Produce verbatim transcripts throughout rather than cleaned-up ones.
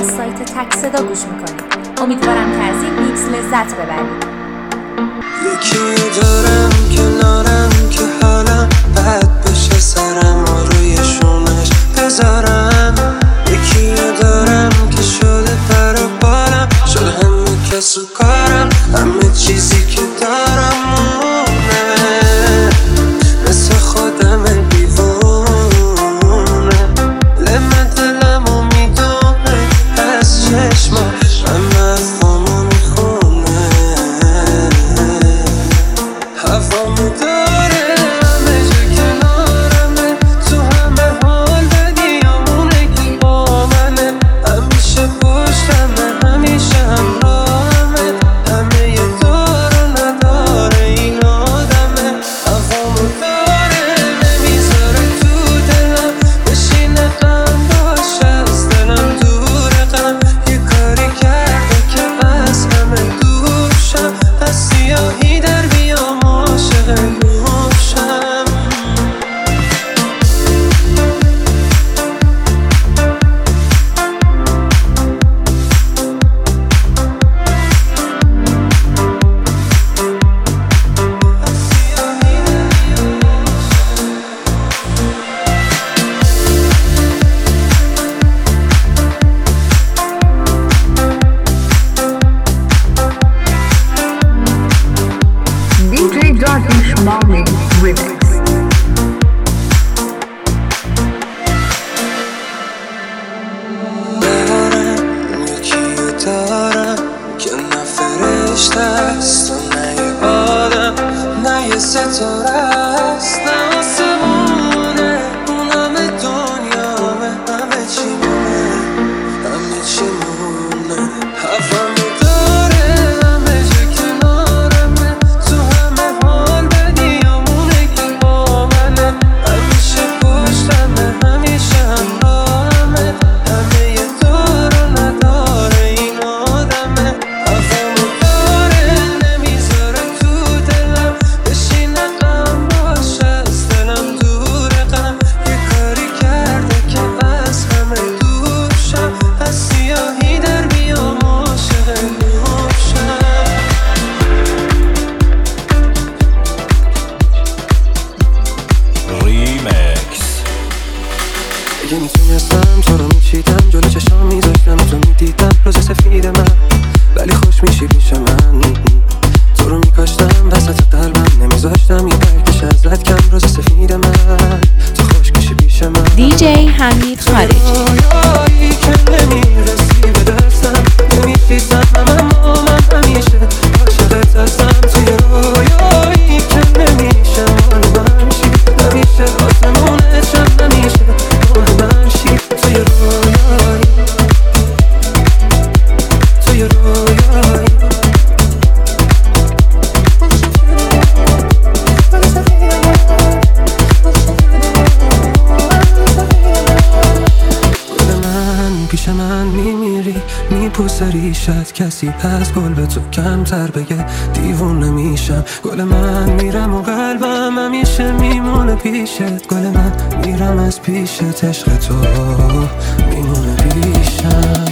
از سایت تک صدا گوش میکنید. امیدوارم که از این میکس لذت ببرید. یکی دارم کنارم که حالم بد بشه، سرم و روی شونش بذارم. یکی دارم که شده پر و بالم، شده همه کس و کارم، همه چیزی که دارم مونه، مثل خودم دیوونه. لمه دلمو میدونه از چشماش، همه افامو میخونه، هوامو داره همه جا کنارمه، تو همه حال بدیامونه که با منه، همیشه پشتمه، همیشه همراهمه، همه یه دار و نداره این آدمه. هوامو داره نمیذاره تو دلم بشینه، غم باشه از دلم دوره، غم یه کاری کرده که بس همه دوشم، از سیاهی در بیام عاشق نوشم. دی جی Darkish Morning Remix. دارم یکیو دارم که نه فرشته است و نه یه آدم، نه یه ستاره است نه آسمونه، اون همه دنیامه، همه چی مونه، همه چی مونه. هوامو داره همه جا کنارمه، تو همه حال بدیامونه که با منه، همیشه پشتمه، همیشه همراهمه، همه یه دار و نداره این آدمه. هوامو داره نمیذاره تو دلم بشینه، غم باشه از دلم دوره، غم یه کاری کرده که بس همه دوشم، از سیاهی در بیام عاشق نوشم. ریمکس. اگه میتونستم تو رو میچیدم، جلو چشام میذاشتم تو میدیدم روز سفید من، ولی خوش میشی پیش من. تو رو میکاشتم وسط قلبم، نمیذاشتم یه برکش ازت کم، روز سفید من، تو خوش میشی پیش من. دی جی حمید خارجی. رویایی که نمیرسی به دستم، نمیشیدم اما من همیشه عاشقت هستم. توی رویایی که نمیشه مال من شی، همیشه آسمونت شم، همیشه مال من شی. توی رویایی، توی رویایی گل من پیش من میمیری، میپوسه ریشت، کسی از گل به تو کمتر بگه دیوونه میشم. گل من میرم و قلبم همیشه میمونه پیشت، گل من میرم از پیشت، عشق تو میمونه پیشم.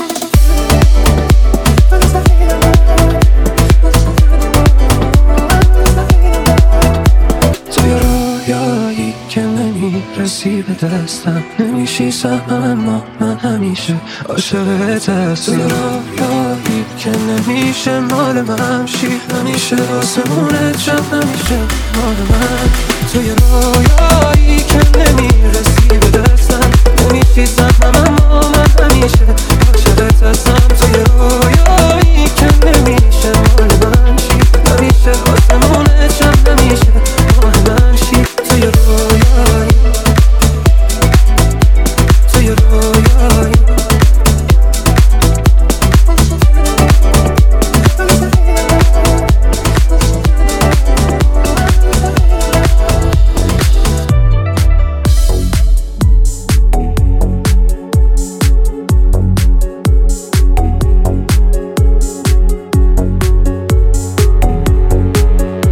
توی رویایی که نمیرسی به دستم، نمیشی سهمم اما من همیشه عاشقت هستم. توی رویایی که نمیشه مال من شی، همیشه آسمونت شم، همیشه مال من. توی رویایی که نمیرسی به دستم، نمیشی سهمم اما من همیشه عاشقت هستم. توی رویایی که نمیشه مال من شی، همیشه آسمونت شم، همیشه مال من شی. توی رویایی، توی رویایی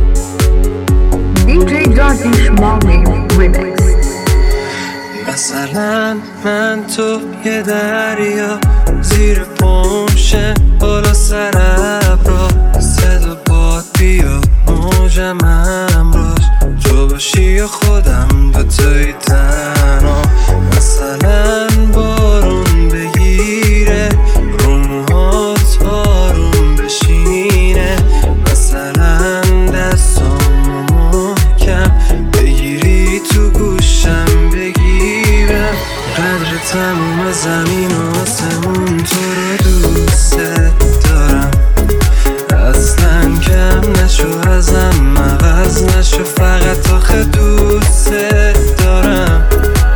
دی جی Darkish Morning Remix. مثل مثلا من تو یه دریا زیر پمشه بالا سر ابرا صدا باد بیا موجم امروز تو باشی یا خودم دوتایی تنها مثلا بارون بگیره رو موهات آروم بشینه مثلا دستامو محکم بگیری تو گوشم بگیرم قدر تموم زمین و آسمون تو رو دوست دارم اصلا کم نشو ازم عوض نشو فقط آخه دوست دارم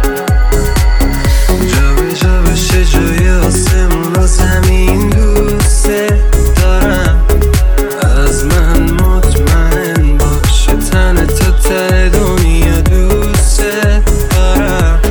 جا به جا بشه جای آسمون و زمین دوست دارم از من مطمئن باشه تن تا ته دنیا دوست دارم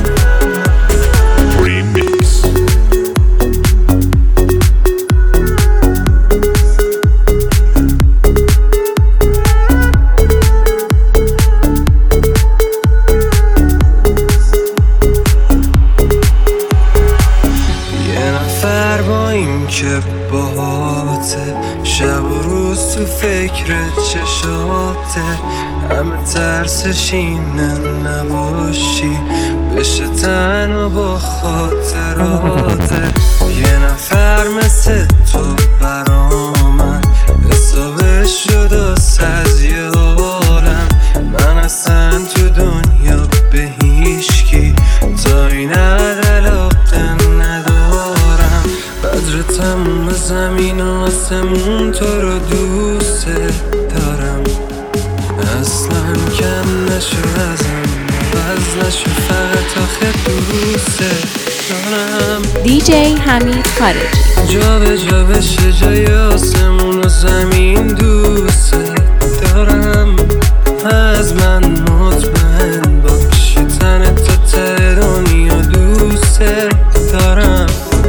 که باهاته شب و روز تو فکر چشاته همه ترسش اینه نباشی بشه تنها با خاطراته یه نفر مثل تو برامن حسابش شد از یه عالم من اصلا تو دنیا به هیچکی تا این علاقه ندارم قدر تموم زمین و آسمون تو رو دوست دارم اصلا کم نشو ازم باز نشو فقط آخه دوست دارم دی جی حمید خارجی جا به جا بشه جای آسمون و زمین دوست دارم از من مطمئن باشی تن تا ته دنیا دوست دارم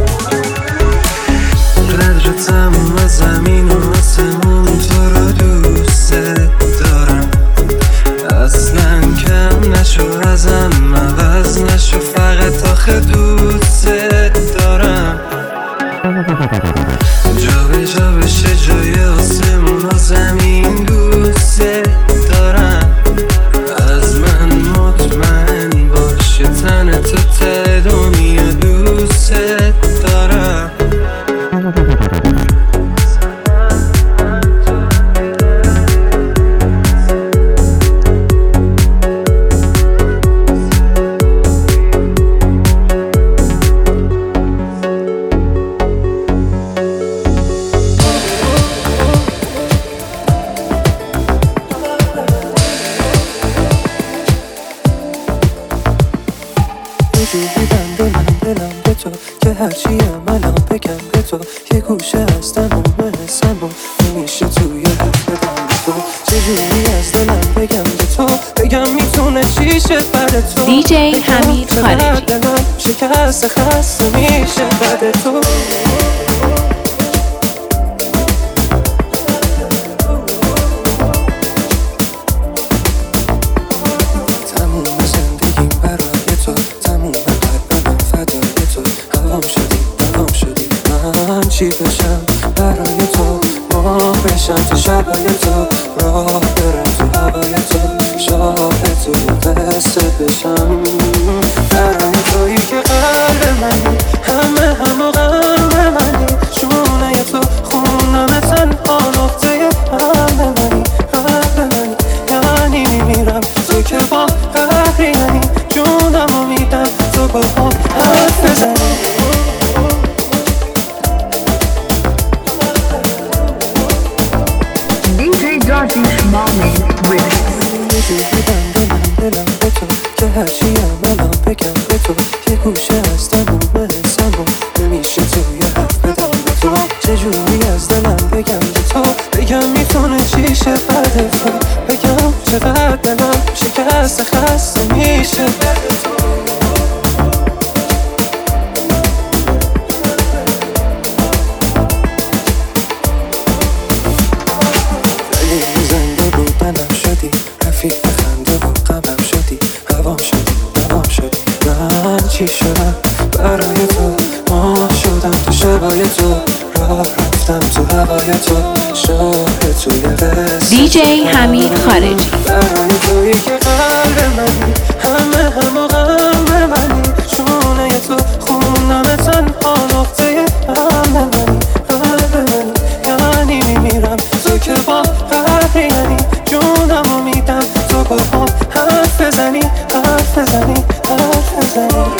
قدر تموم زمین و آسمون تو رو دوست دارم اصلا کم نشو ازم عوض نشو فقط آخه دوست دارم جا به جا بشه جای آسمون و زمین دوست دارم از من مطمئن باشه تن تا ته دنیا دوست دارم که هرچی عملم بگم به تو یه گوشه از تمام حسم و نمیشه توی حرف بدم به تو چجوری از دلم بگم به تو بگم میتونه چیشه بر تو دی جی حمید خارجی دلم شکست خسته میشه بر تو تموم زندگیم برای تو تموم قلبم فدای تو هوام شدی هوام شدی من چی بشم برای تو ما بشم تو شبای تو راه برم تو هوای تو شاه تو قصه بشم برای تویی که قلب منی همه همه قلب منی شونه تو خونم تنها نقطه قلب منی قلب منی یعنی میمیرم تو که با قهری منی جونم رو میدم تو با هم حرف بزنی دی جی Darkish Mommy Remix دیدم دلم دلم به تو که هرچی عملم بگم به تو یه گوشه از تموم حسم و نمیشه توی حرف بدم به تو چجوری از دلم بگم به تو بگم میتونه چیشه بعد تو بگم چقدر دلم شکست خسته میشه بعد تو چی دی جی حمید خارجی. برای تویی که قلب منی، همه همه غم منی، چونه تو خونم تنها نقطه هم منی، قلب منی یعنی میمیرم تو که با قهری یعنی جونمو میدم تو با هم حرف بزنی حرف بزنی حرف بزنی.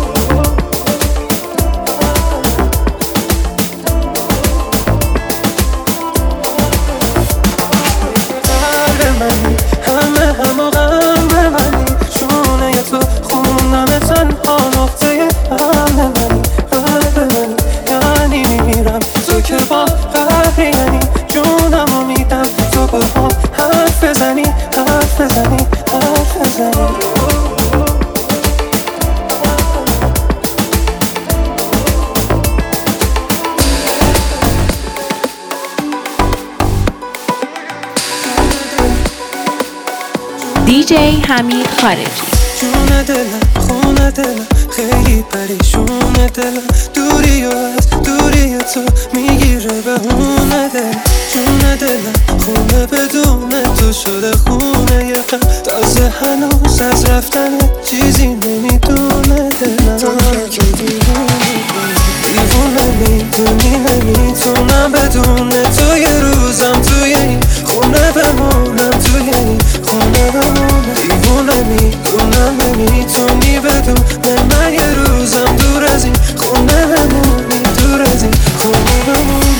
دی جی حمید خارجی. جون دلم خونه دلم خیلی پریشونه دلم، دوری و از دوری تو میگیره بهونه دلم. جون دلم خونه بدون تو شده خونه یقم، تازه هنوز از رفتن چیزی نمیدونه دلم. تو که دیوونه دیوونه میدونی نمیتونم بدون تو یه روزم توی این خونه بمونم، توی این خونه بمونم. دیوونه میدونم نمیتونی بدون من یه روزم دور از این خونه بمونی، دور از این خونه بمونی.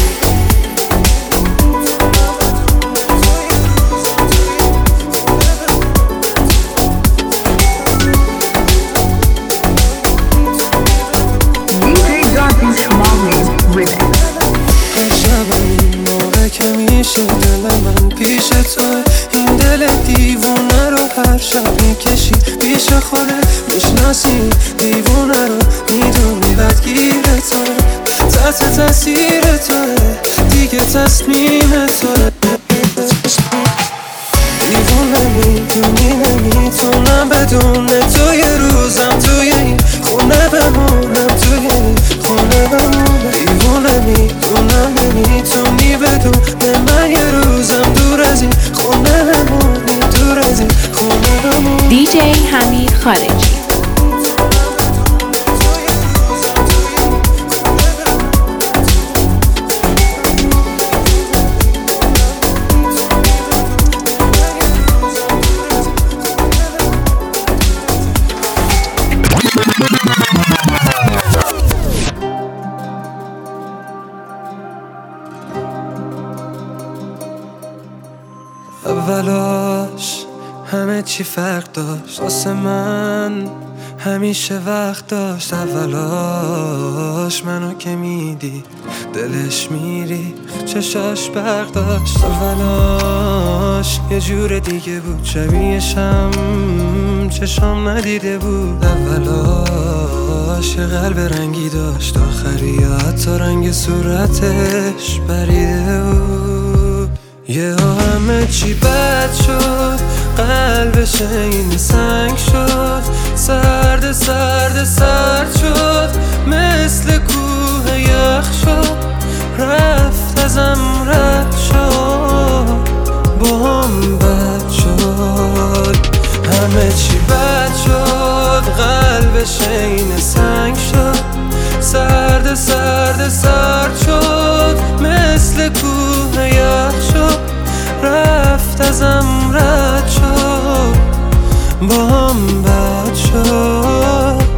دل من پیش تو، این دل دیوونه رو هر شب میکشی پیش خودت، میشناسی دیوونه رو میدونی بدگیر توه، تحت تاثیر توه دیگه تصمیم توه. دیوونه میدونی نمیتونم بدون تو یه روزم توی این خونه بمونم، توی این خونه بمونم. دیوونه میدونم نمیتونی بدون من یه روزم دور از این خونه بمونی، دور از این خونه بمونی. دی جی حمید خارجی. اولاش همه چی فرق داشت، واسه من همیشه وقت داشت. اولاش منو که میدید دلش میریخ، چشاش برق داشت. اولاش یه جور دیگه بود، شبیهشم چشام ندیده بود. اولاش یه قلب رنگی داشت، آخری حتی رنگ صورتش پریده بود. یه همه چی بد شد، قلبش این سنگ شد، سرد سرد سرد شد، مثل کوه یخ شد، رفت ازم رد شد، با هم بد شد. همه چی بد شد، قلبش این سنگ شد، سرد سرد سرد شد، مثل کوه یخ شد، رفت ازم رد شد، با هم بد شد.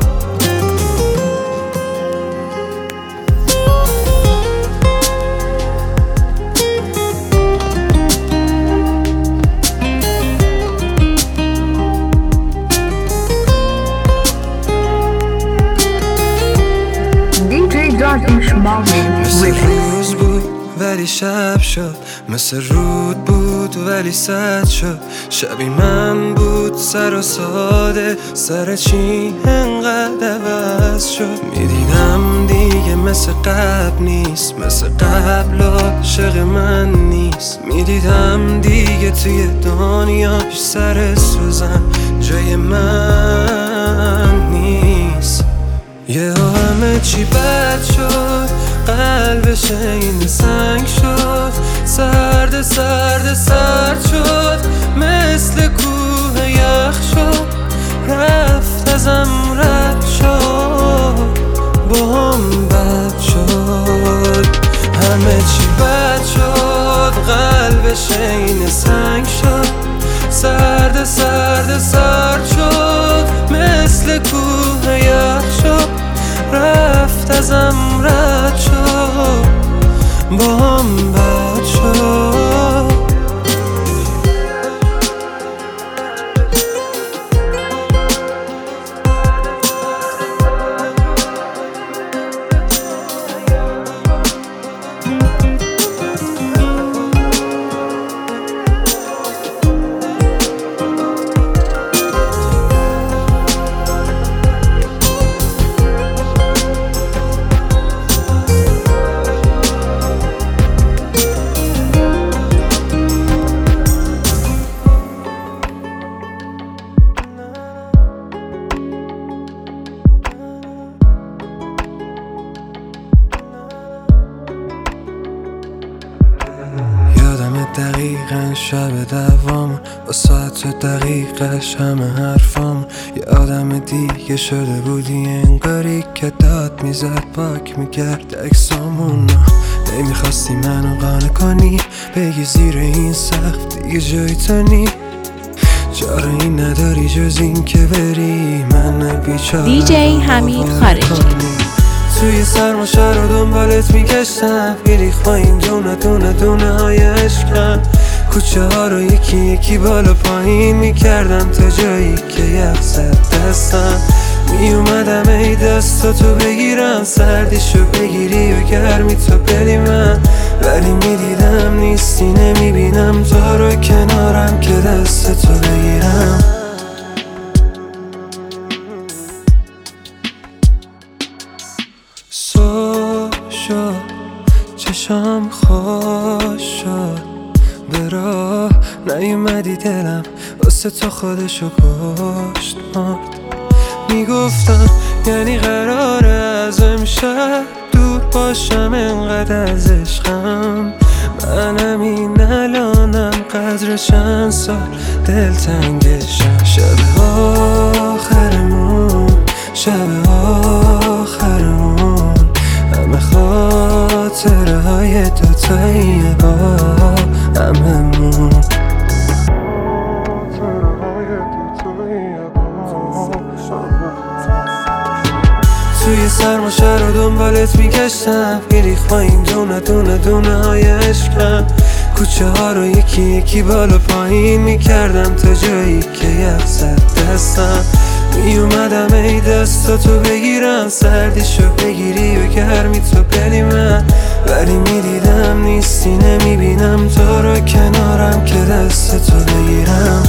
مثل روز بود ولی شب شد، مثل رود بود ولی سد شد. شبی من بود سر و ساده، سر چی انقدر عوض شد. میدیدم دیگه مثل قبل نیست، مثل قبل عاشق من نیست. میدیدم دیگه توی دنیاش سر سوزن جای من نیست. یه همه چی بد شد، قلبش این سنگ شد، سرد سرد سرد شد، مثل کوه یخ شد، رفت ازم رد شد، با هم بد شد، همه چی بد شد، قلبش این سنگ شد، سرد سرد سرد شد، مثل کوه یخ شد، رفت ازم رد شد، با هم بد شد. دقیقا شب دوام با ساعت دقیقش همه حرفام، یه آدم دیگه شده بودی انگاری که داد میزد پاک میکرد اکسامون. نمیخواستی منو قانع کنی بگی زیر این سقف دیگه جای تو نی، چاره این نداری جز این که بری، من بیچاره دی جی حمید خارجی. توی سرماشر رو دنبالت میگشتم، گریخ با این دونه دونه دونه های عشقم، کوچه ها رو یکی یکی بالا پایین میکردم تا جایی که یخ زد دستم، میومدم ای دستاتو بگیرم، سردیشو بگیری و گرمی تو بدی من، ولی میدیدم نیستی، نمیبینم تو رو کنارم که دستتو بگیرم. شد چشم خوش شد، به راه نیومدی دلم واسه تو خودشو کشت مرد، میگفتم یعنی قراره از امشب دور باشم انقدر از عشقم، منم این الانم قدر چند سال دلتنگشم، شب آخرمون شب آخرمون همه خاطره های دوتاییه با هممون. توی سرماشر رو دنبالت میگشتم، گریخ با این دونه دونه دونه های عشقم، کوچه ها رو یکی یکی بالا پایین میکردم تا جایی که یخ زد دستم، میومدم ای دستاتو بگیرم، سردیشو بگیری و گرمی تو بدی من، ولی میدیدم نیستی، نمیبینم تو رو کنارم که دستتو بگیرم.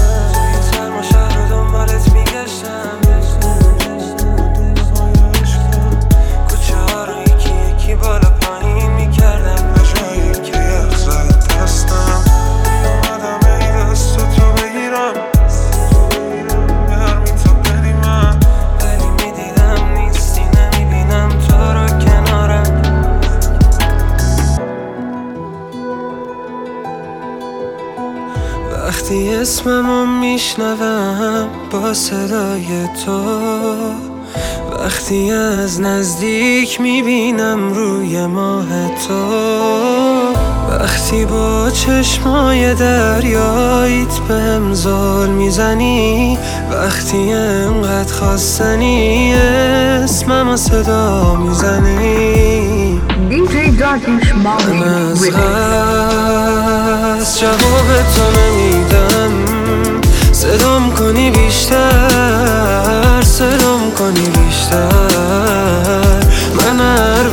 وقتی اسممو میشنوم با صدای تو، وقتی از نزدیک میبینم روی ماه تو، وقتی با چشمای دریاییت بهم زل میزنی، وقتی انقدر خواستنی اسممو صدا میزنی، دی جی Darkish من از Mommy قصد جواب تو نمیدم، صدام کنی بیشتر صدام کنی بیشتر، من هر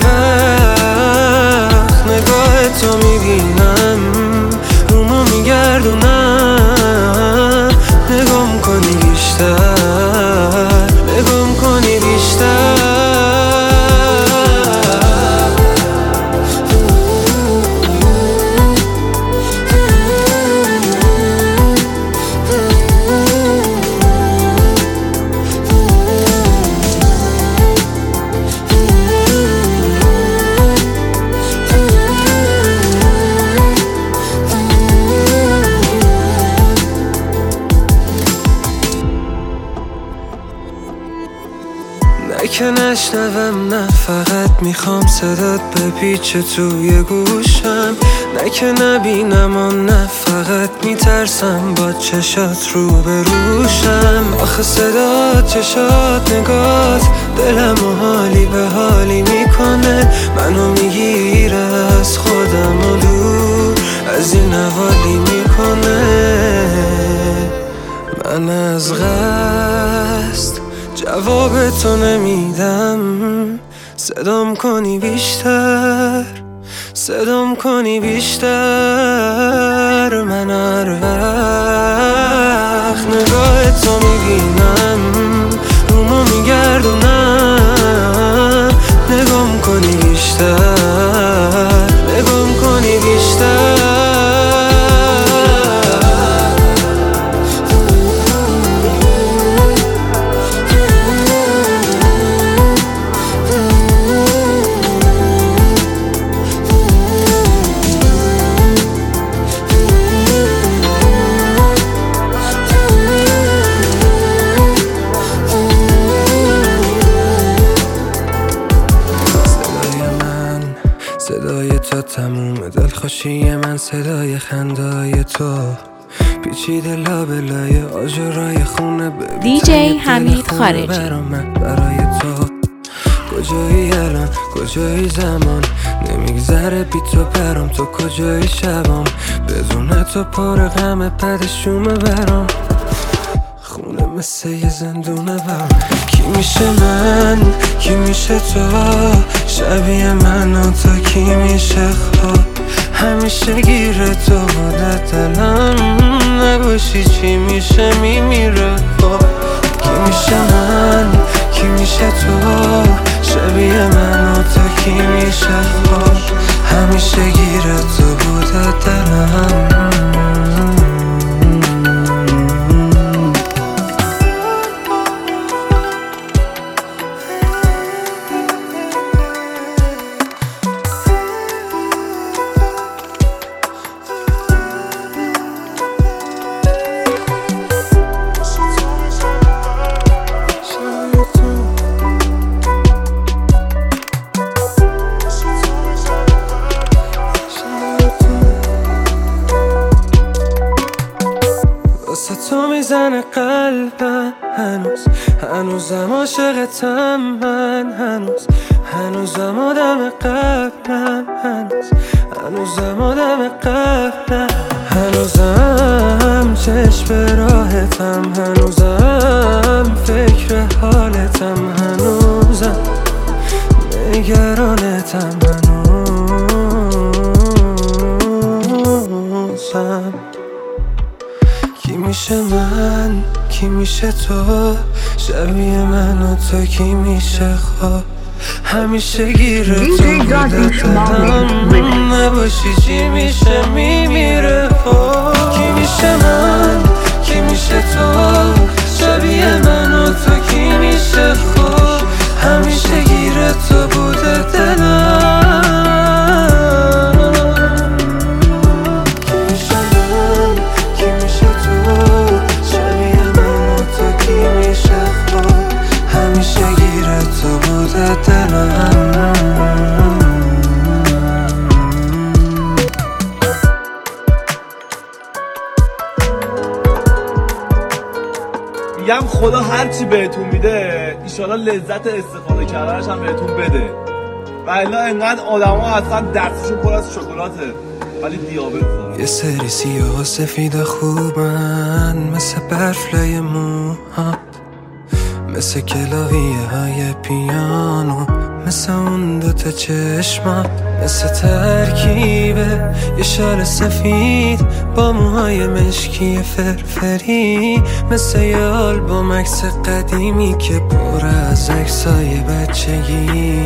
وقت نگاه تو میبینم رومو میگردونم، نگام کنی بیشتر نگام کنی بیشتر. که نشنوم، نه فقط میخوام صدات بپیچه توی گوشم، نه که نبینم و نه فقط میترسم با چشات رو بروشم. آخه صدات، چشات، نگات دلم و حالی به حالی میکنه، منو میگیره از خودم و دور از این حوالی میکنه. من از قصد جواب تو نمیدم، صدام کنی بیشتر، صدام کنی بیشتر. من هر وقت نگاه تو میبینم، رومو میگردونم، نگام کنی بیشتر، نگام کنی بیشتر. صدای تو تموم دلخوشی من، صدای خندای تو پیچیده لابلای آجرای خونه. دی جی حمید خارجی برام برای تو کجایی الان، کجایی زمان، نمیگذره بی تو برام، تو کجایی شبام، بدون تو پر غم پدشومه برام، خونه مثل یه زندونه برام. کی میشه من، کی میشه تو، شبیه من و تو کی میشه خواب، همیشه گیره تو بوده دلم، نباشی چی میشه میمیره خواب. کی میشه من، کی میشه تو، شبیه من و تو کی میشه خواب، همیشه گیره تو بوده دلم. تو میزنه قلبم هنوز، هنوزم عاشقتم من، هنوز هنوزم آدم قبلم، هنوز هنوزم آدم قبلم، هنوزم چشم به راحتم، هنوزم فکر حالتم، هنوزم نگرانتم، هنوزم. کی میشه من، کی میشه تو، شبیه من و تو کی میشه خواب، همیشه گیره تو بوده دلم، نباشی چی میشه میمیره خواب. کی میشه من، کی میشه تو، شبیه من و تو کی میشه خواب، همیشه گیره تو بوده دلم. میگم خدا هرچی بهتون میده ایشالا لذت استفاده کردنش هم بهتون بده، و الا انقدر آدم ها اصلا دستشون پر از شکلاته ولی دیابت دارن. یه سری سیاه و سفید خوبن، مثل برف لای موهات، مثل کلاویه های پیانو، مثل اون دوتا چشمات، مثل ترکیبه یه شال سفید با موهای مشکی فرفری، مثل یه آلبوم عکس قدیمی که پر از عکسای بچگی.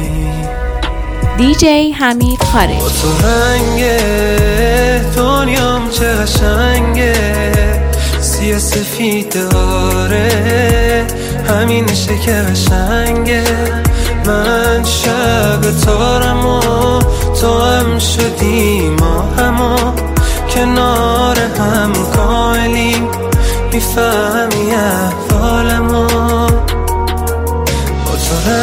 دی جی حمید خارجی. با تو رنگه دنیام چه قشنگه، سیاه سفید آره همینشه که قشنگه. من شب تارم و تو هم شدی، ما همو کنار هم کاملیم، میفهمی احوالمو. با تو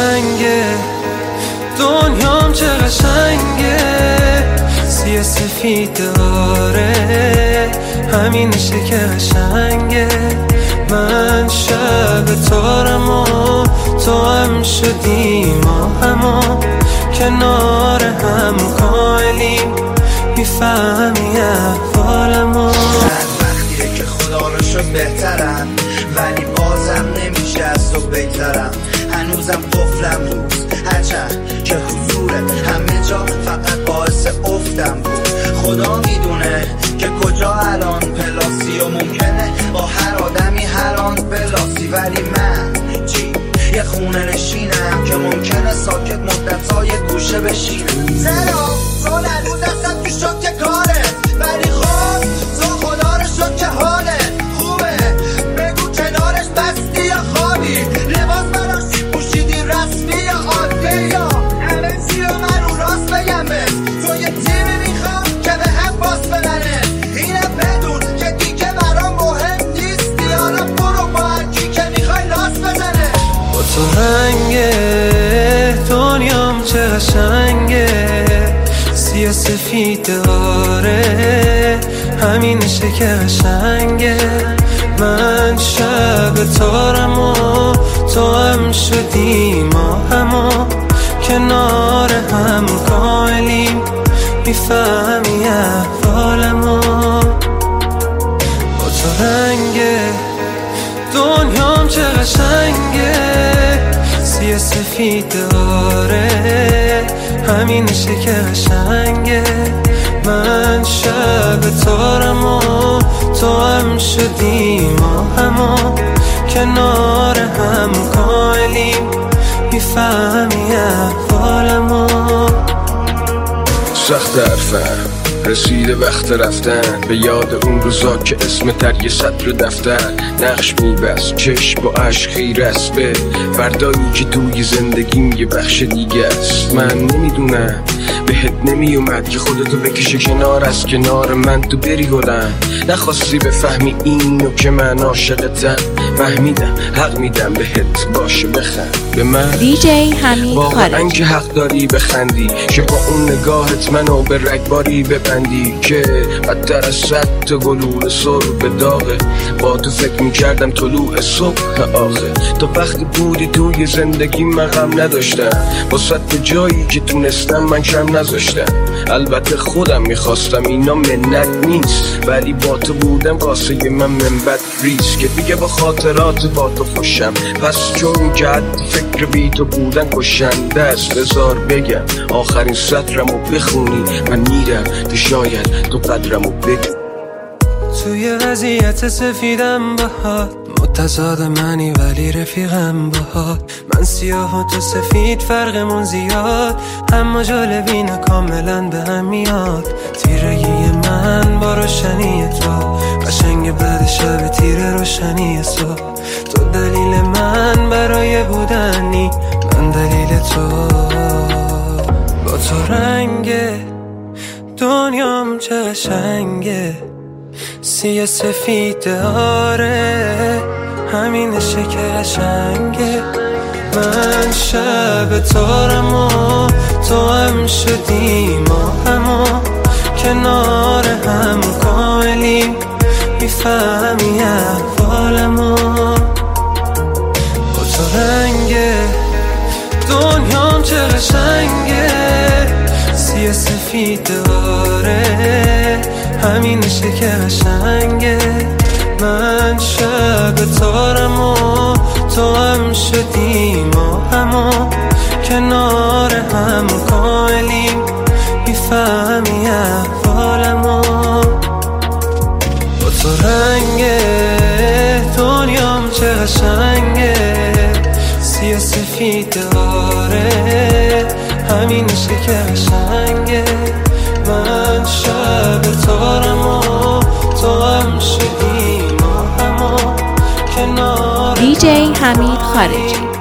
همینشه که قشنگه. من شب تارم و تو هم شدی ما همو کنار هم کالیم میفهمی احوالمو. وقتیه که خدا رو شد بهترم ولی بازم نمیشه از تو بگذرم. هنوزم قفلم روز هرچند که حضوره همه جا فقط باعث افتم بود. خدا میدونه که کجا الان پلاسی و ممکنه با هر آدمی هر آن بلاسی. ولی من چی یه خونه نشینم که ممکنه ساکت مدت‌های گوشه بشینم. زرا تو هنوز دستم تو شد کارت ولی خب تو خدا رو شد که حالت خوبه. بگو کنارش بستی یا خوابی لباس براش پوشیدی رسمی یا عادی یا همه چی رو من رو راست بگم بهت. تو یه تیمی میخوام که به هم باس بدنه. اینه بدون که دیگه برام مهم نیستی. حالا برو با هرکی که میخوای لاس بزنه. با تو رنگه دنیام چه قشنگه سیاه سفید داره همینشه که قشنگه. من شب تارم و تو هم شدی ما همو کنار هم کالیم میفهمی احوالمو. با تو رنگه دنیام چه قشنگه سیاه سفید داره همینشه که قشنگه. من شب تارم و تو هم شدی ما همو کنار هم کالیم میفهمی احوالمو. سخت حرفم رسیده وقت رفتن به یاد اون روزا که اسم در یه سطر دفتر نقش میبست چشم با عشق خیره است به فردایی که توی زندگیم یه بخش دیگه است. من نمیدونم بهت نمیومد که خودتو بکشه کنار از کنار من تو بری گلم. نخواستی بفهمی اینو که من عاشقتم. فهمیدم حق میدم بهت باشه بخند به من. دیجی حمید واقعا خارجی. که حق داری بخندی که با اون نگاهت منو به رگباری ببندی که بدتر از صد تا گلوله سر به داغه. با تو فکر میکردم طلوع صبح آخه. تا وقتی بودی توی زندگی من غم نداشتم با صد جایی که تونستم من کم نذاشتم. البته خودم میخواستم اینا منت نیست ولی با تو بودم واسه من منبت ریز که دیگه با خاطرات با تو خوشم. پس چون که حد فکر بی تو بودن کشنده است بذار بگم آخرین سطرمو بخونی من میرم تو شاید تو قدرمو بگی. توی وضعیت سفیدم باهات متضاد منی ولی رفیقم باهات. من سیاه و تو سفید فرقمون زیاد اما جالبینه کاملا به هم میاد. تیرگی من با روشنی تو قشنگ بعد شب تیر روشنی صبح. تو دلیل من برای بودنی من دلیل تو. با تو رنگه دنیام چه قشنگه سیاه سفید داره همینشه که قشنگه. من شب تارم و تو هم شدی ما همو کنار هم کالیم میفهمی احوالمو. با تو رنگه دنیام چه قشنگه سیاه سفید داره همینشه که قشنگه. من شب تارم و تو هم شدی ما همو کنار هم کالیم میفهمی احوالمو. با تو رنگه دنیام چه قشنگه سیاه سفید داره همینشه که قشنگه. من شب تارم و تو هم شدی ما همو کنار. دیجی حمید خارجی.